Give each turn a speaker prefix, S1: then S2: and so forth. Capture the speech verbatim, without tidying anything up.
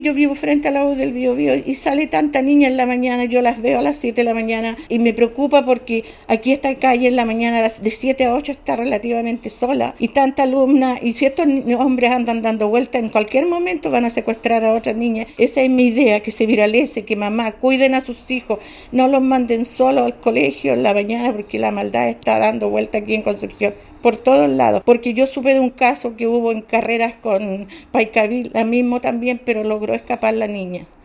S1: Yo vivo frente a la U del Biobío y sale tanta niña en la mañana, yo las veo a las siete de la mañana y me preocupa porque aquí esta calle en la mañana de siete a ocho está relativamente sola y tanta alumna y si estos hombres andan dando vueltas en cualquier momento van a secuestrar a otras niñas. Esa es mi idea, que se viralice, que mamá cuiden a sus hijos, no los manden solos al colegio en la mañana porque la maldad está dando vuelta aquí en Concepción por todos lados, porque yo supe de un caso que hubo en Carreras con Paicavil, la mismo también, pero logró escapar la niña.